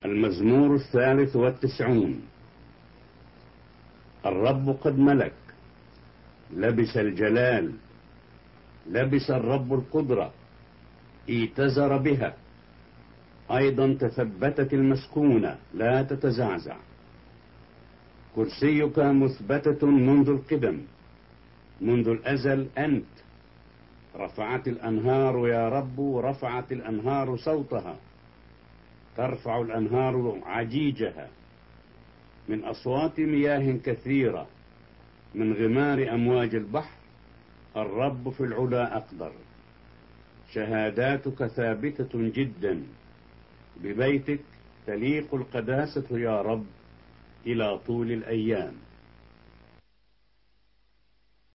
المزمور 93. الرب قد ملك، لبس الجلال، لبس الرب القدرة، ائتزر بها، أيضا تثبتت المسكونة لا تتزعزع. كرسيك مثبتة منذ القدم، منذ الأزل أنت. رفعت الأنهار يا رب، رفعت الأنهار صوتها، ترفع الأنهار عجيجها من أصوات مياه كثيرة، من غمار أمواج البحر. الرب في العلا أقدر، شهاداتك ثابتة جدا. ببيتك تليق القداسة يا رب إلى طول الأيام.